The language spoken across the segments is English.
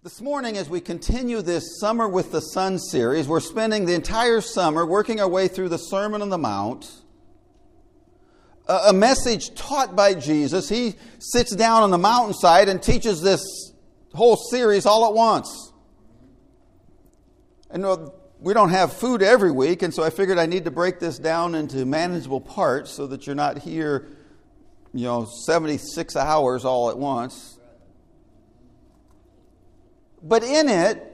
This morning, as we continue this Summer with the Sun series, we're spending the entire summer working our way through the Sermon on the Mount, a message taught by Jesus. He sits down on the mountainside and teaches this whole series all at once. And we don't have food every week, and so I figured I need to break this down into manageable parts so that you're not here, 76 hours all at once. But in it,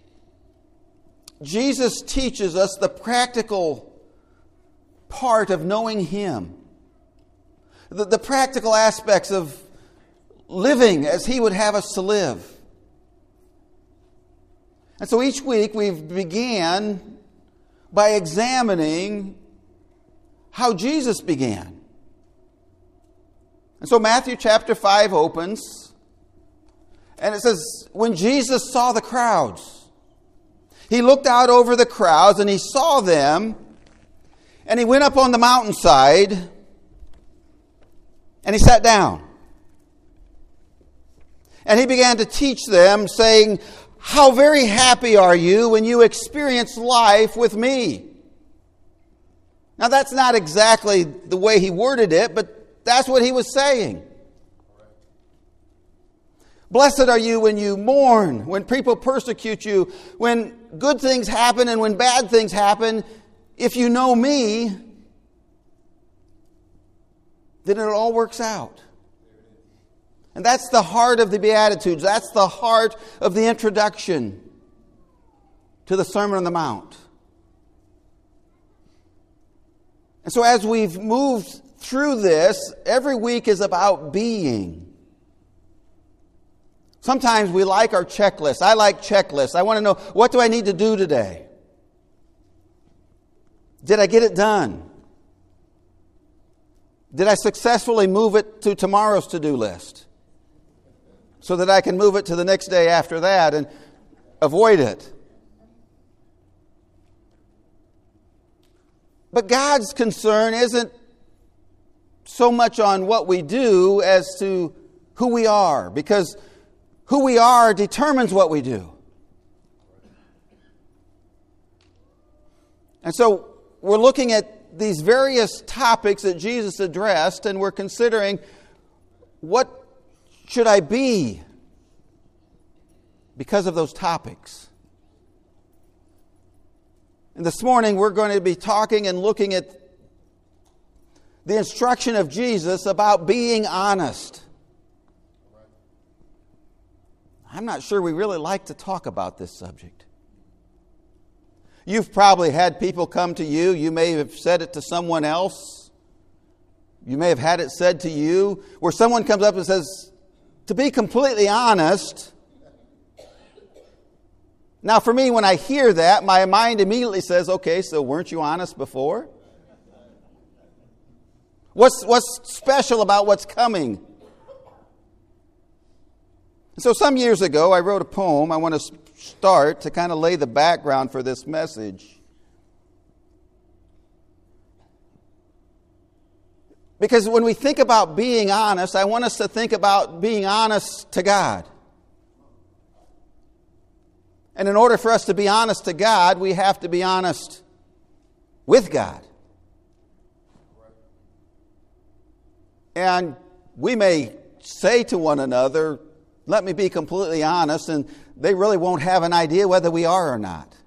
Jesus teaches us the practical part of knowing Him. The practical aspects of living as He would have us to live. And so each week we've began by examining how Jesus began. And so Matthew chapter 5 opens. And it says, when Jesus saw the crowds, He looked out over the crowds and He saw them, and He went up on the mountainside and He sat down. And He began to teach them, saying, how very happy are you when you experience life with me. Now that's not exactly the way He worded it, but that's what He was saying. Blessed are you when you mourn, when people persecute you, when good things happen and when bad things happen. If you know me, then it all works out. And that's the heart of the Beatitudes. That's the heart of the introduction to the Sermon on the Mount. And so as we've moved through this, every week is about being. Sometimes we like our checklists. I like checklists. I want to know, what do I need to do today? Did I get it done? Did I successfully move it to tomorrow's to-do list? So that I can move it to the next day after that and avoid it. But God's concern isn't so much on what we do as to who we are, because who we are determines what we do. And so we're looking at these various topics that Jesus addressed, and we're considering, what should I be because of those topics? And this morning we're going to be talking and looking at the instruction of Jesus about being honest. I'm not sure we really like to talk about this subject. You've probably had people come to you. You may have said it to someone else. You may have had it said to you, where someone comes up and says, to be completely honest. Now for me, when I hear that, my mind immediately says, okay, so weren't you honest before? What's special about what's coming? So some years ago, I wrote a poem. I want to start to kind of lay the background for this message. Because when we think about being honest, I want us to think about being honest to God. And in order for us to be honest to God, we have to be honest with God. And we may say to one another, let me be completely honest, and they really won't have an idea whether we are or not.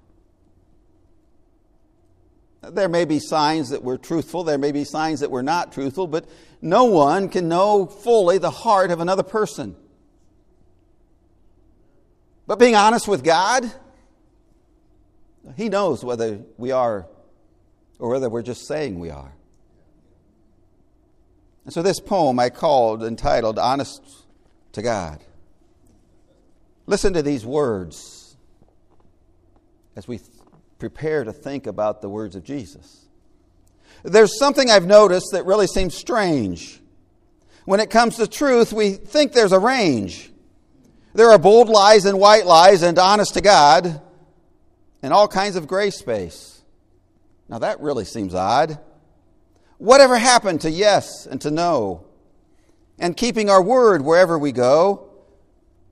There may be signs that we're truthful, there may be signs that we're not truthful, but no one can know fully the heart of another person. But being honest with God, He knows whether we are or whether we're just saying we are. And so this poem I entitled, Honest to God. Listen to these words as we prepare to think about the words of Jesus. There's something I've noticed that really seems strange. When it comes to truth, we think there's a range. There are bold lies and white lies and honest to God and all kinds of gray space. Now that really seems odd. Whatever happened to yes and to no? And keeping our word wherever we go?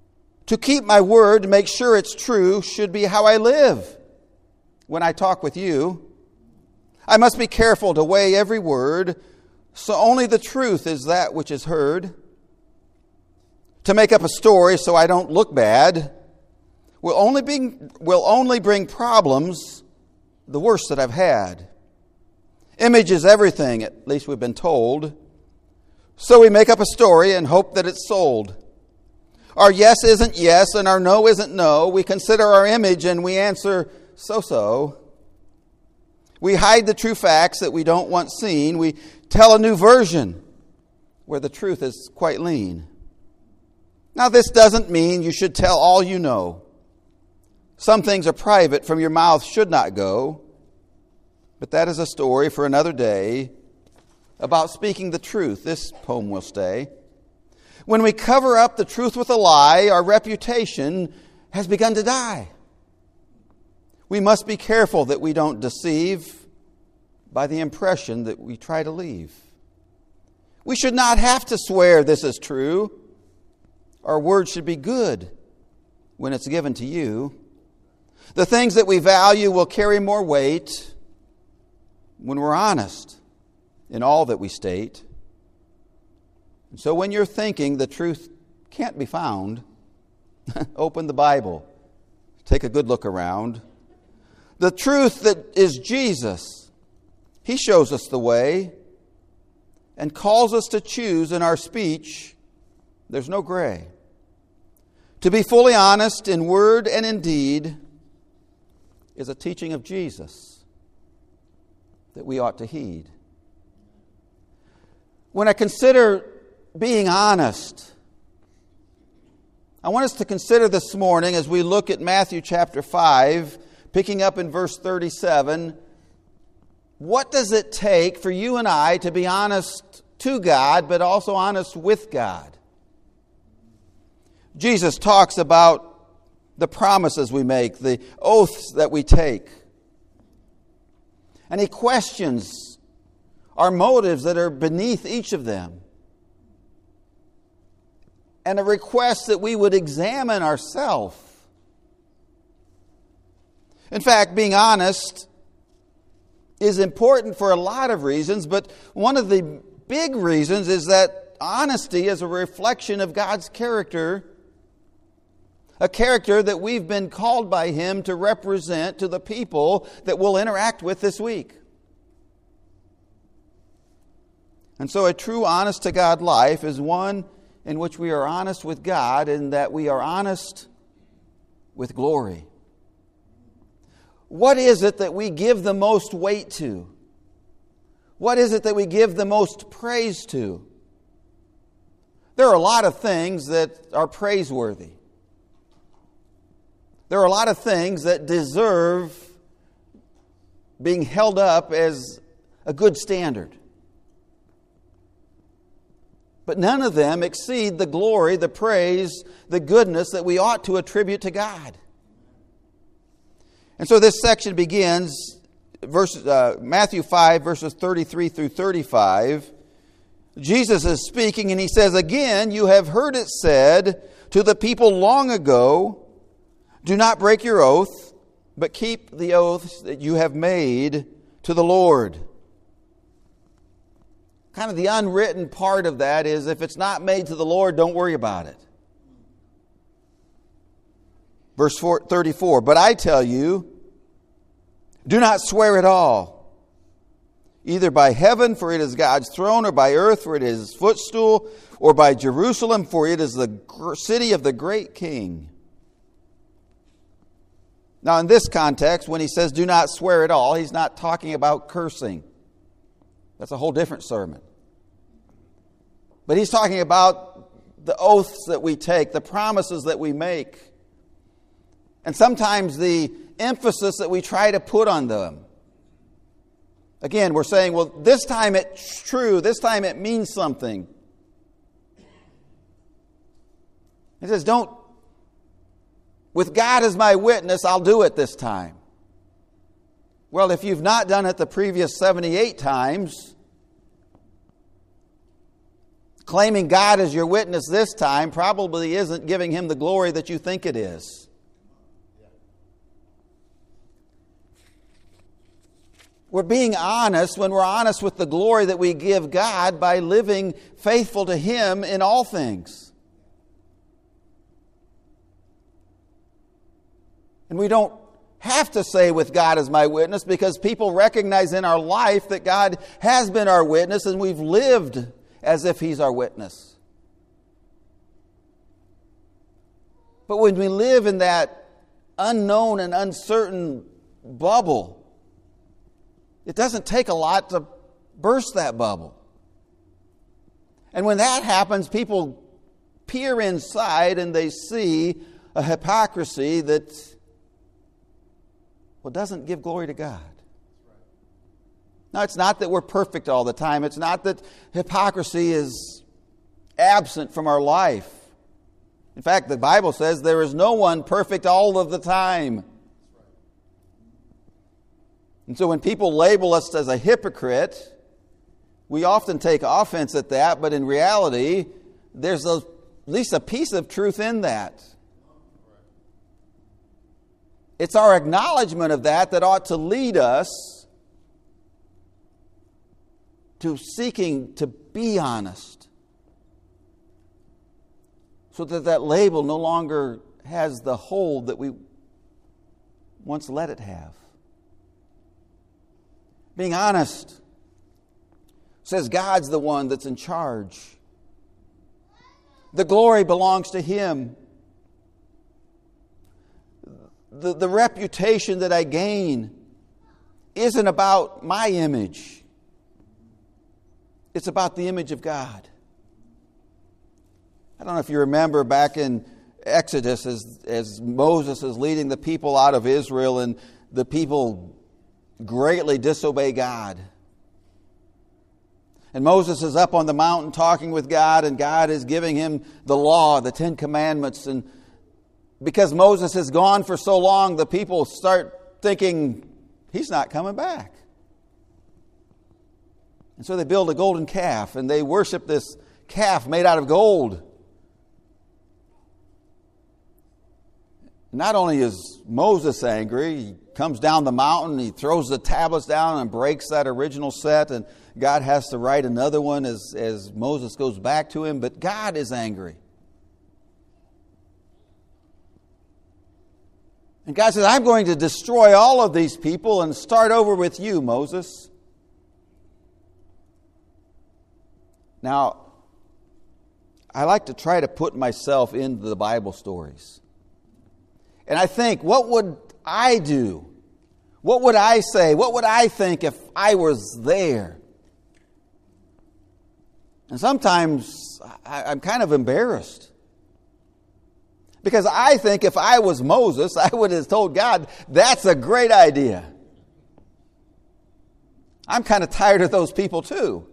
To keep my word, to make sure it's true, should be how I live when I talk with you. I must be careful to weigh every word, so only the truth is that which is heard. To make up a story so I don't look bad will only bring problems, the worst that I've had. Image is everything, at least we've been told. So we make up a story and hope that it's sold. Our yes isn't yes and our no isn't no. We consider our image and we answer so-so. We hide the true facts that we don't want seen. We tell a new version where the truth is quite lean. Now, this doesn't mean you should tell all you know. Some things are private, from your mouth should not go. But that is a story for another day about speaking the truth. This poem will stay. When we cover up the truth with a lie, our reputation has begun to die. We must be careful that we don't deceive by the impression that we try to leave. We should not have to swear this is true. Our word should be good when it's given to you. The things that we value will carry more weight when we're honest in all that we state. And so when you're thinking the truth can't be found, open the Bible. Take a good look around. The truth that is Jesus, He shows us the way and calls us to choose in our speech. There's no gray. To be fully honest in word and in deed is a teaching of Jesus that we ought to heed. When I consider being honest, I want us to consider this morning as we look at Matthew chapter 5, picking up in verse 37, what does it take for you and I to be honest to God, but also honest with God? Jesus talks about the promises we make, the oaths that we take. And He questions our motives that are beneath each of them. And a request that we would examine ourselves. In fact, being honest is important for a lot of reasons, but one of the big reasons is that honesty is a reflection of God's character, a character that we've been called by Him to represent to the people that we'll interact with this week. And so a true honest to God life is one in which we are honest with God and that we are honest with glory. What is it that we give the most weight to? What is it that we give the most praise to? There are a lot of things that are praiseworthy. There are a lot of things that deserve being held up as a good standard. But none of them exceed the glory, the praise, the goodness that we ought to attribute to God. And so this section begins, Matthew 5, verses 33 through 35. Jesus is speaking and He says, "Again, you have heard it said to the people long ago, 'Do not break your oath, but keep the oaths that you have made to the Lord.'" Kind of the unwritten part of that is, if it's not made to the Lord, don't worry about it. Verse 34, "But I tell you, do not swear at all, either by heaven, for it is God's throne, or by earth, for it is His footstool, or by Jerusalem, for it is the city of the great King." Now, in this context, when He says do not swear at all, He's not talking about cursing. That's a whole different sermon. But He's talking about the oaths that we take, the promises that we make, and sometimes the emphasis that we try to put on them. Again, we're saying, well, this time it's true, this time it means something. He says, with God as my witness, I'll do it this time. Well, if you've not done it the previous 78 times, Claiming God as your witness this time probably isn't giving Him the glory that you think it is. We're being honest when we're honest with the glory that we give God by living faithful to Him in all things. And we don't have to say with God as my witness because people recognize in our life that God has been our witness and we've lived as if He's our witness. But when we live in that unknown and uncertain bubble, it doesn't take a lot to burst that bubble. And when that happens, people peer inside and they see a hypocrisy that, well, doesn't give glory to God. Now, it's not that we're perfect all the time. It's not that hypocrisy is absent from our life. In fact, the Bible says there is no one perfect all of the time. And so when people label us as a hypocrite, we often take offense at that, but in reality, there's at least a piece of truth in that. It's our acknowledgement of that ought to lead us to seeking to be honest, so that label no longer has the hold that we once let it have. Being honest says God's the one that's in charge. The glory belongs to Him. The reputation that I gain isn't about my image. It's about the image of God. I don't know if you remember back in Exodus as Moses is leading the people out of Israel and the people greatly disobey God. And Moses is up on the mountain talking with God, and God is giving him the law, the 10 Commandments. And because Moses has gone for so long, the people start thinking, he's not coming back. And so they build a golden calf, and they worship this calf made out of gold. Not only is Moses angry, he comes down the mountain, he throws the tablets down and breaks that original set, and God has to write another one as Moses goes back to him, but God is angry. And God says, I'm going to destroy all of these people and start over with you, Moses. Now, I like to try to put myself into the Bible stories. And I think, what would I do? What would I say? What would I think if I was there? And sometimes I'm kind of embarrassed. Because I think if I was Moses, I would have told God, that's a great idea. I'm kind of tired of those people too.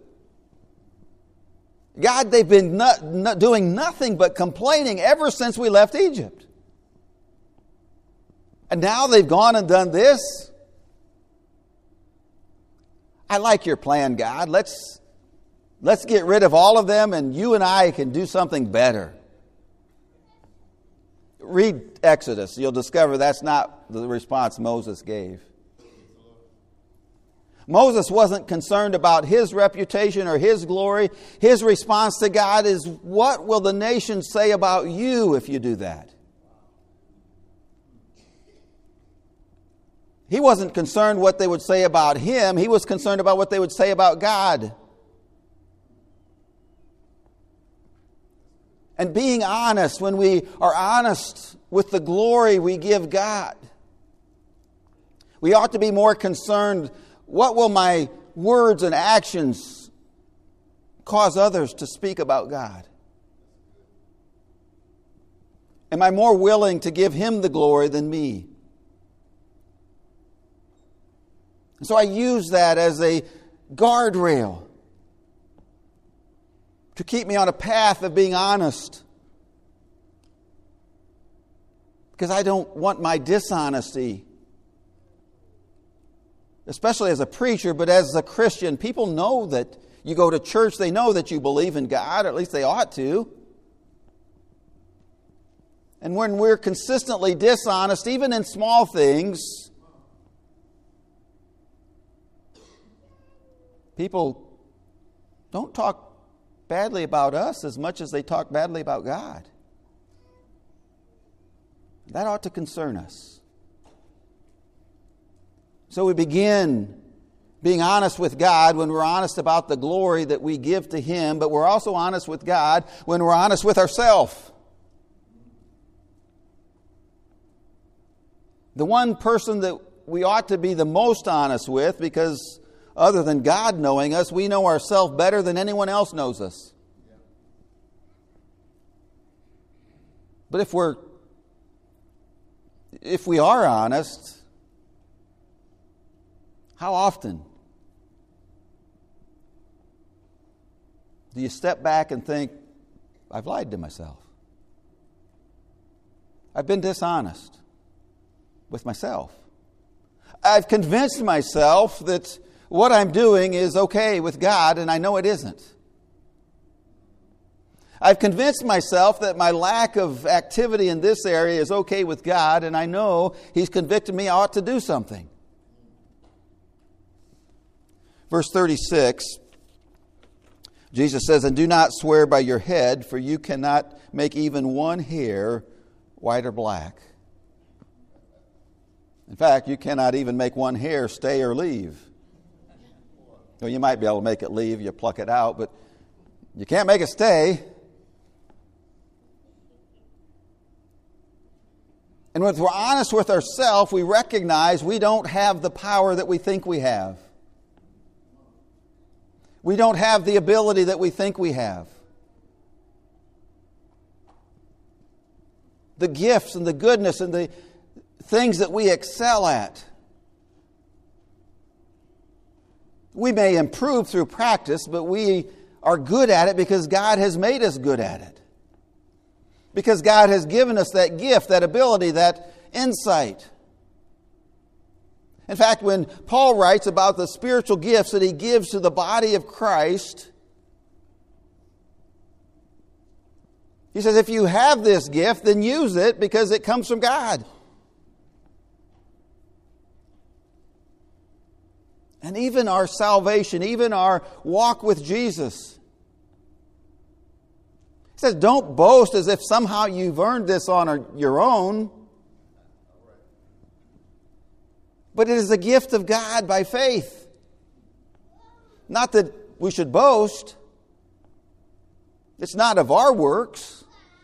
God, they've been doing nothing but complaining ever since we left Egypt. And now they've gone and done this. I like your plan, God. Let's get rid of all of them and you and I can do something better. Read Exodus. You'll discover that's not the response Moses gave. Moses wasn't concerned about his reputation or his glory. His response to God is, what will the nation say about you if you do that? He wasn't concerned what they would say about him. He was concerned about what they would say about God. And being honest, when we are honest with the glory we give God, we ought to be more concerned, what will my words and actions cause others to speak about God? Am I more willing to give Him the glory than me? And so I use that as a guardrail to keep me on a path of being honest. Because I don't want my dishonesty, especially as a preacher, but as a Christian, people know that You go to church, they know that you believe in God, or at least they ought to. And when we're consistently dishonest, even in small things, people don't talk badly about us as much as they talk badly about God. That ought to concern us. So we begin being honest with God when we're honest about the glory that we give to Him, but we're also honest with God when we're honest with ourselves. The one person that we ought to be the most honest with, because other than God knowing us, we know ourselves better than anyone else knows us. But if we are honest, how often do you step back and think, I've lied to myself? I've been dishonest with myself. I've convinced myself that what I'm doing is okay with God, and I know it isn't. I've convinced myself that my lack of activity in this area is okay with God, and I know He's convicted me I ought to do something. Verse 36, Jesus says, "And do not swear by your head, for you cannot make even one hair white or black." In fact, you cannot even make one hair stay or leave. Well, you might be able to make it leave, you pluck it out, but you can't make it stay. And when we're honest with ourselves, we recognize we don't have the power that we think we have. We don't have the ability that we think we have. The gifts and the goodness and the things that we excel at. We may improve through practice, but we are good at it because God has made us good at it. Because God has given us that gift, that ability, that insight. In fact, when Paul writes about the spiritual gifts that he gives to the body of Christ, he says, if you have this gift, then use it because it comes from God. And even our salvation, even our walk with Jesus. He says, don't boast as if somehow you've earned this on your own. But it is a gift of God by faith. Not that we should boast. It's not of our works.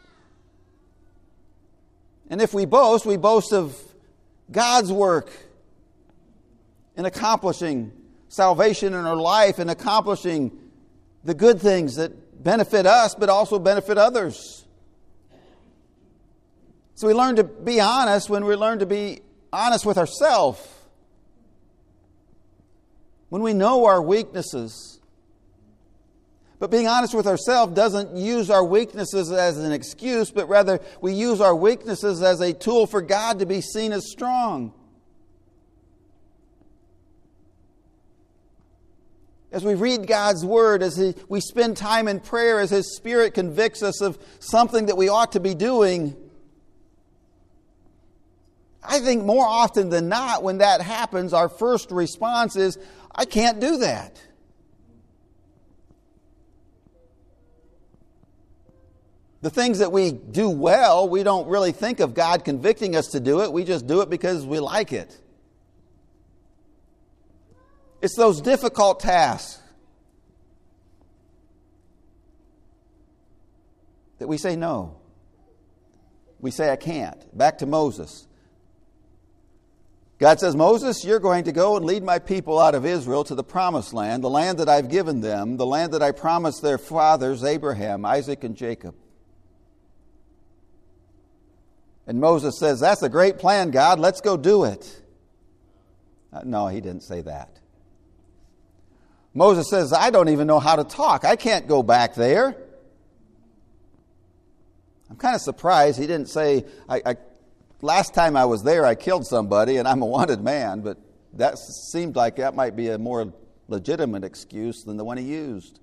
And if we boast of God's work in accomplishing salvation in our life and accomplishing the good things that benefit us but also benefit others. So we learn to be honest when we learn to be honest with ourselves. When we know our weaknesses. But being honest with ourselves doesn't use our weaknesses as an excuse, but rather we use our weaknesses as a tool for God to be seen as strong. As we read God's Word, as we spend time in prayer, as His Spirit convicts us of something that we ought to be doing, I think more often than not, when that happens, our first response is, I can't do that. The things that we do well, we don't really think of God convicting us to do it. We just do it because we like it. It's those difficult tasks that we say no. We say I can't. Back to Moses. God says, Moses, you're going to go and lead my people out of Israel to the promised land, the land that I've given them, the land that I promised their fathers, Abraham, Isaac, and Jacob. And Moses says, that's a great plan, God. Let's go do it. No, he didn't say that. Moses says, I don't even know how to talk. I can't go back there. I'm kind of surprised he didn't say, last time I was there, I killed somebody and I'm a wanted man. But that seemed like that might be a more legitimate excuse than the one he used.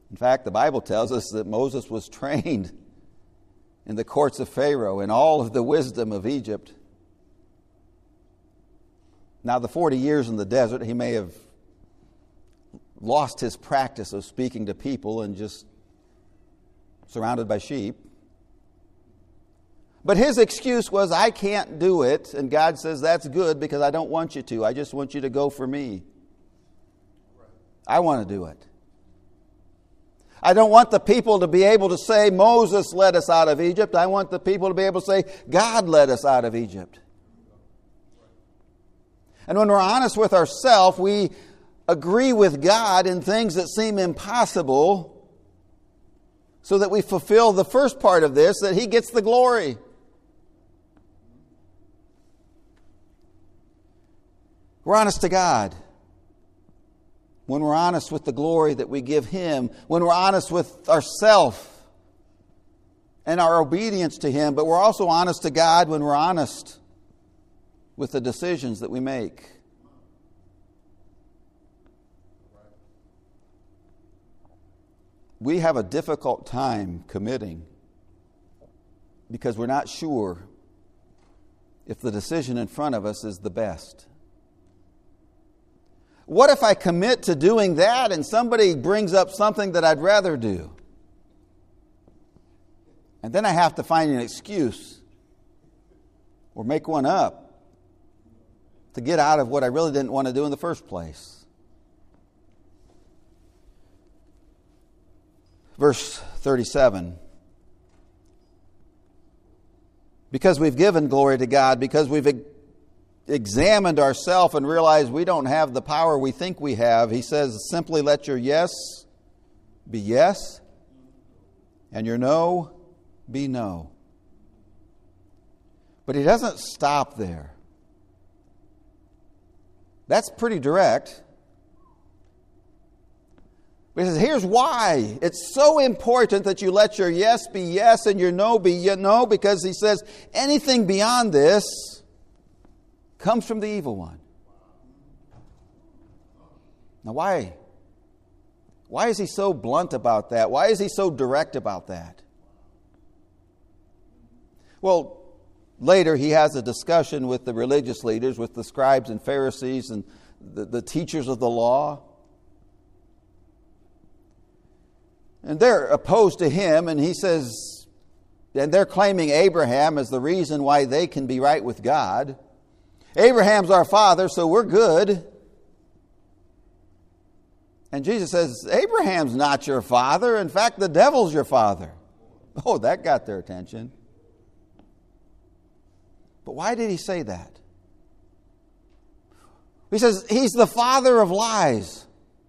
In fact, the Bible tells us that Moses was trained in the courts of Pharaoh in all of the wisdom of Egypt. Now, the 40 years in the desert, he may have lost his practice of speaking to people and just surrounded by sheep. But his excuse was, I can't do it. And God says, that's good because I don't want you to. I just want you to go for me. I want to do it. I don't want the people to be able to say, Moses led us out of Egypt. I want the people to be able to say, God led us out of Egypt. And when we're honest with ourselves, we agree with God in things that seem impossible so that we fulfill the first part of this, that He gets the glory. We're honest to God. When we're honest with the glory that we give Him, when we're honest with ourselves and our obedience to Him, but we're also honest to God when we're honest with the decisions that we make. We have a difficult time committing because we're not sure if the decision in front of us is the best. What if I commit to doing that and somebody brings up something that I'd rather do? And then I have to find an excuse or make one up to get out of what I really didn't want to do in the first place. Verse 37. Because we've given glory to God, because we've examined ourselves and realized we don't have the power we think we have, He says, simply let your yes be yes, and your no be no. But He doesn't stop there. That's pretty direct. But He says, here's why. It's so important that you let your yes be yes and your no be no, because He says anything beyond this comes from the evil one. Now why? Why is He so blunt about that? Why is He so direct about that? Well, later He has a discussion with the religious leaders, with the scribes and Pharisees and the teachers of the law. And they're opposed to Him, and He says, and they're claiming Abraham as the reason why they can be right with God. Abraham's our father, so we're good. And Jesus says, Abraham's not your father. In fact, the devil's your father. Oh, that got their attention. But why did He say that? He says, he's the father of lies.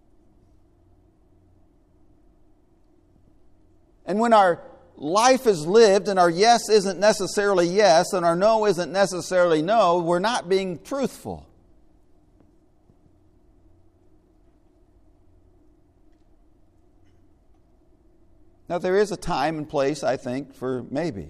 And when our life is lived and our yes isn't necessarily yes and our no isn't necessarily no, we're not being truthful. Now, there is a time and place, I think, for maybe.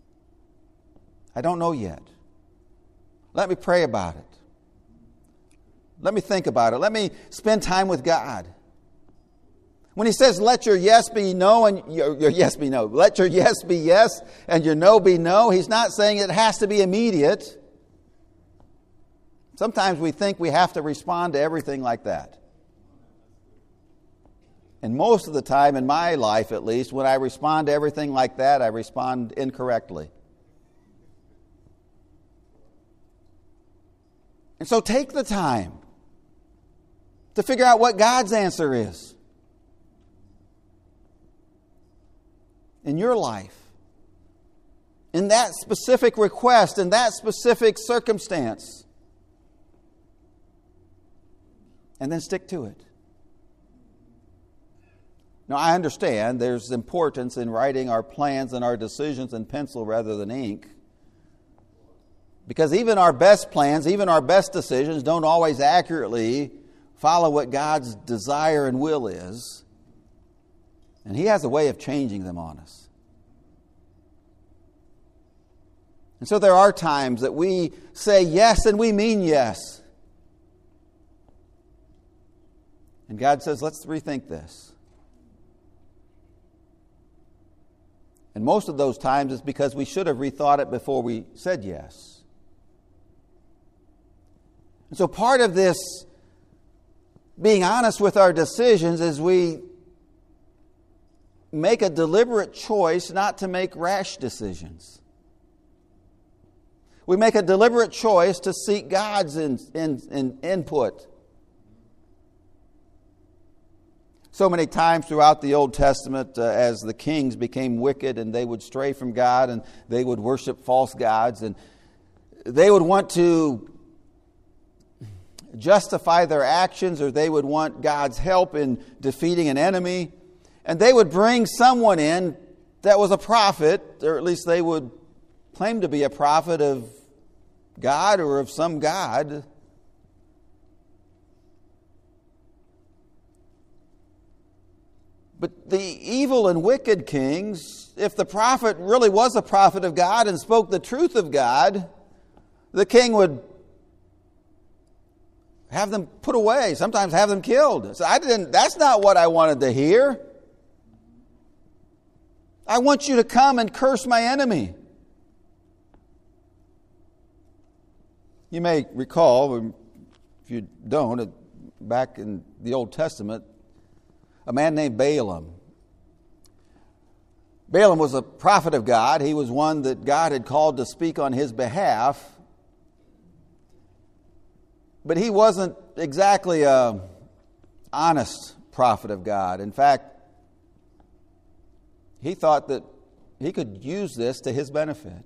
I don't know yet. Let me pray about it. Let me think about it. Let me spend time with God. When He says, let your yes be no and your yes be no. Let your yes be yes and your no be no. He's not saying it has to be immediate. Sometimes we think we have to respond to everything like that. And most of the time, in my life at least, when I respond to everything like that, I respond incorrectly. And so take the time to figure out what God's answer is in your life, in that specific request, in that specific circumstance. And then stick to it. Now, I understand there's importance in writing our plans and our decisions in pencil rather than ink. Because even our best plans, even our best decisions don't always accurately follow what God's desire and will is. And He has a way of changing them on us. And so there are times that we say yes and we mean yes. And God says, let's rethink this. And most of those times it's because we should have rethought it before we said yes. And so part of this being honest with our decisions is we make a deliberate choice not to make rash decisions. We make a deliberate choice to seek God's input. So many times throughout the Old Testament, as the kings became wicked and they would stray from God and they would worship false gods and they would want to justify their actions, or they would want God's help in defeating an enemy, and they would bring someone in that was a prophet, or at least they would claim to be a prophet of God or of some god. But the evil and wicked kings, if the prophet really was a prophet of God and spoke the truth of God, the king would have them put away, sometimes have them killed. So that's not what I wanted to hear. I want you to come and curse my enemy. You may recall, if you don't, back in the Old Testament, a man named Balaam. Balaam was a prophet of God. He was one that God had called to speak on his behalf. But he wasn't exactly an honest prophet of God. In fact, he thought that he could use this to his benefit.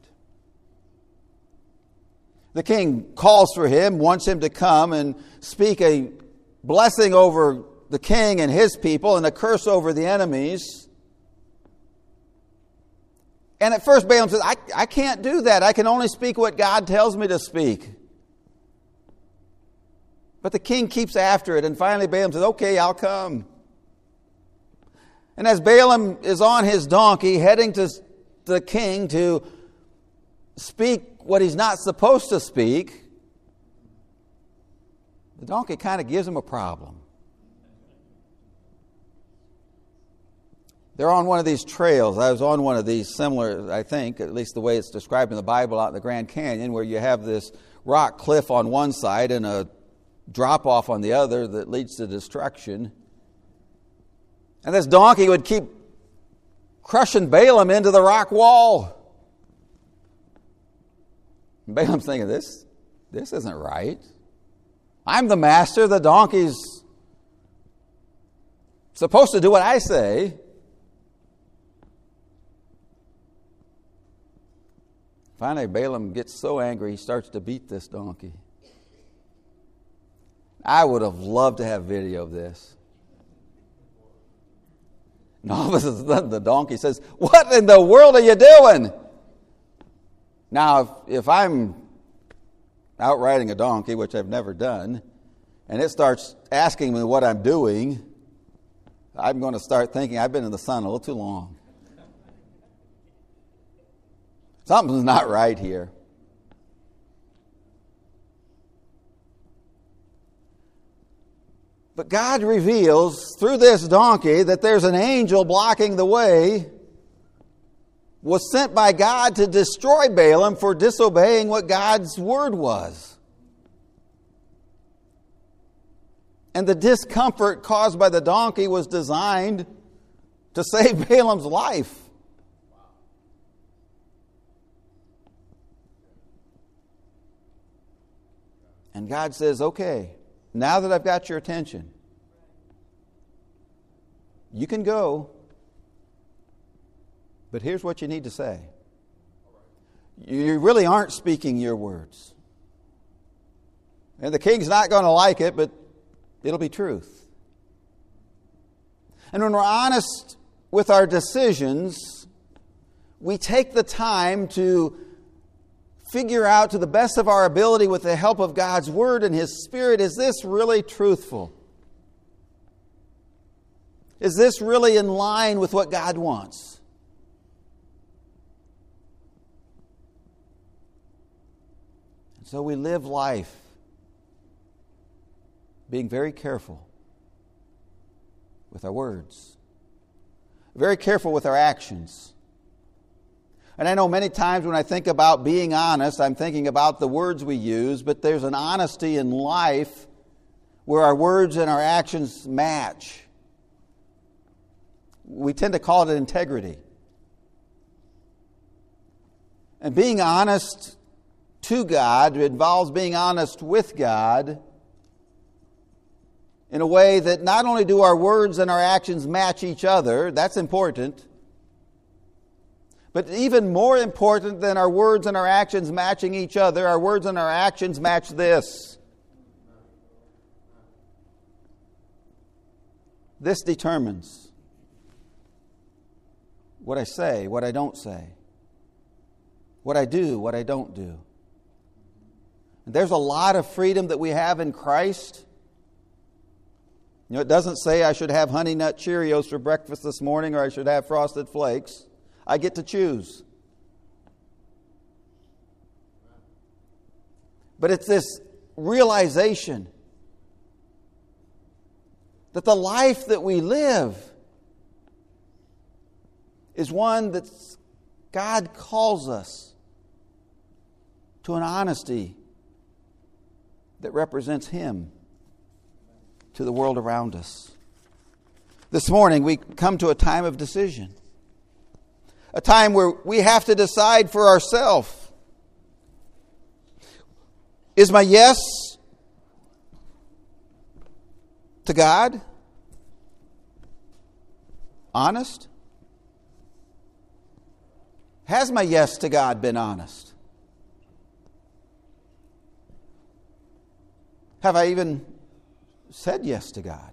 The king calls for him, wants him to come and speak a blessing over the king and his people and a curse over the enemies. And at first Balaam says, I can't do that. I can only speak what God tells me to speak. But the king keeps after it, and finally Balaam says, okay, I'll come. And as Balaam is on his donkey heading to the king to speak what he's not supposed to speak, the donkey kind of gives him a problem. They're on one of these trails. I was on one of these similar, I think, at least the way it's described in the Bible, out in the Grand Canyon, where you have this rock cliff on one side and a drop-off on the other that leads to destruction. And this donkey would keep crushing Balaam into the rock wall. And Balaam's thinking, this isn't right. I'm the master. The donkey's supposed to do what I say. Finally, Balaam gets so angry, he starts to beat this donkey. I would have loved to have video of this. And all of a sudden, the donkey says, "What in the world are you doing?" Now, if I'm out riding a donkey, which I've never done, and it starts asking me what I'm doing, I'm going to start thinking I've been in the sun a little too long. Something's not right here. But God reveals through this donkey that there's an angel blocking the way, was sent by God to destroy Balaam for disobeying what God's word was. And the discomfort caused by the donkey was designed to save Balaam's life. And God says, okay, now that I've got your attention, you can go, but here's what you need to say. You really aren't speaking your words. And the king's not going to like it, but it'll be truth. And when we're honest with our decisions, we take the time to figure out to the best of our ability with the help of God's Word and His Spirit, is this really truthful? Is this really in line with what God wants? And so we live life being very careful with our words, very careful with our actions, And I know many times when I think about being honest, I'm thinking about the words we use, but there's an honesty in life where our words and our actions match. We tend to call it integrity. And being honest to God involves being honest with God in a way that not only do our words and our actions match each other, that's important, but even more important than our words and our actions matching each other, our words and our actions match this. This determines what I say, what I don't say, what I do, what I don't do. And there's a lot of freedom that we have in Christ. You know, it doesn't say I should have Honey Nut Cheerios for breakfast this morning or I should have Frosted Flakes. I get to choose. But it's this realization that the life that we live is one that God calls us to an honesty that represents Him to the world around us. This morning we come to a time of decision. A time where we have to decide for ourselves. Is my yes to God honest? Has my yes to God been honest? Have I even said yes to God?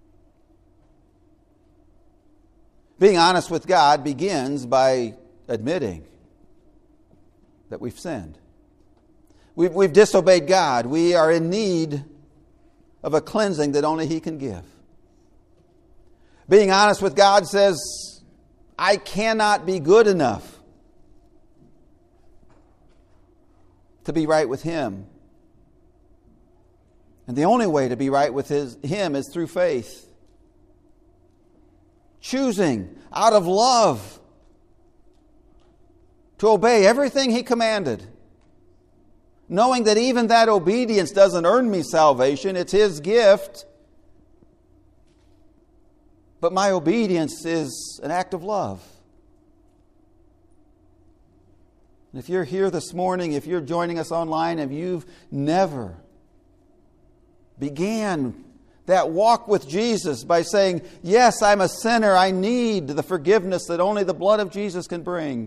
Being honest with God begins by admitting that we've sinned. We've disobeyed God. We are in need of a cleansing that only He can give. Being honest with God says, I cannot be good enough to be right with Him. And the only way to be right with Him is through faith. Choosing out of love to obey everything He commanded. Knowing that even that obedience doesn't earn me salvation, it's His gift. But my obedience is an act of love. And if you're here this morning, if you're joining us online, and you've never began that walk with Jesus by saying, yes, I'm a sinner, I need the forgiveness that only the blood of Jesus can bring.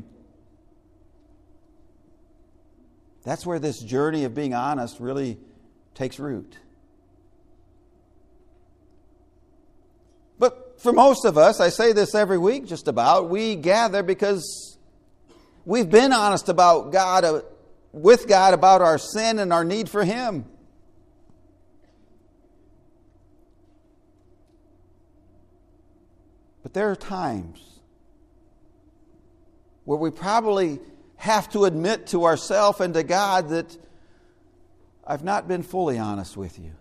That's where this journey of being honest really takes root. But for most of us, I say this every week just about, we gather because we've been honest about God, with God about our sin and our need for Him. But there are times where we probably have to admit to ourselves and to God that I've not been fully honest with you.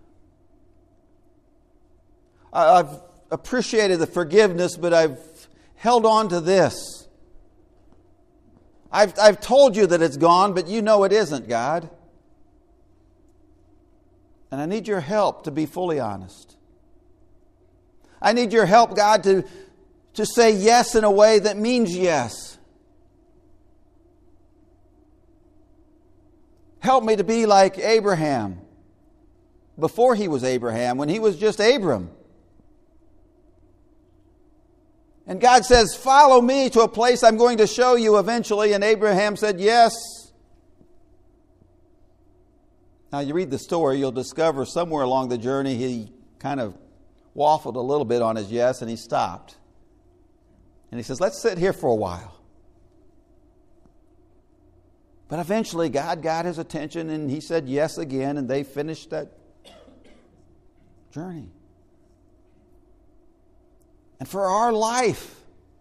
I've appreciated the forgiveness, but I've held on to this. I've told you that it's gone, but you know it isn't, God. And I need your help to be fully honest. I need your help, God, to say yes in a way that means yes. Help me to be like Abraham before he was Abraham, when he was just Abram. And God says, follow me to a place I'm going to show you eventually. And Abraham said, yes. Now you read the story, you'll discover somewhere along the journey he kind of waffled a little bit on his yes, and he stopped. And he says, let's sit here for a while. But eventually God got his attention and he said yes again, and they finished that journey. And for our life,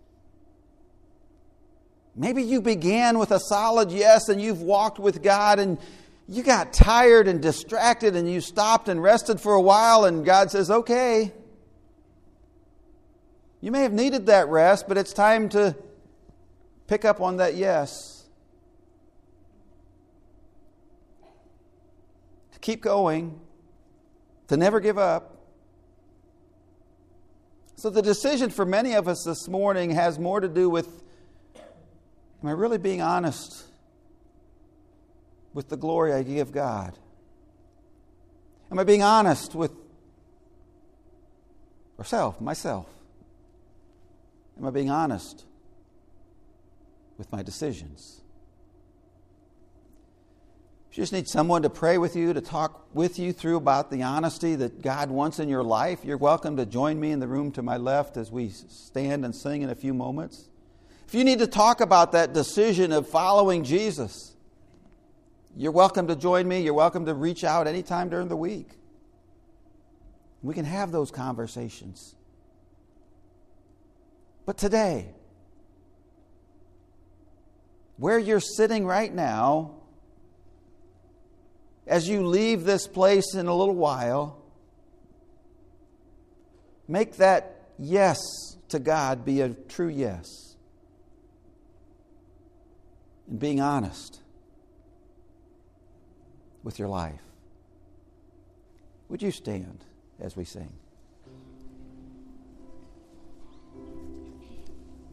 maybe you began with a solid yes and you've walked with God and you got tired and distracted and you stopped and rested for a while, and God says, okay, you may have needed that rest, but it's time to pick up on that yes. To keep going. To never give up. So the decision for many of us this morning has more to do with, am I really being honest with the glory I give God? Am I being honest with myself? Am I being honest with my decisions? If you just need someone to pray with you, to talk with you through about the honesty that God wants in your life, you're welcome to join me in the room to my left as we stand and sing in a few moments. If you need to talk about that decision of following Jesus, you're welcome to join me. You're welcome to reach out anytime during the week. We can have those conversations. But today, where you're sitting right now, as you leave this place in a little while, make that yes to God be a true yes. And being honest with your life. Would you stand as we sing?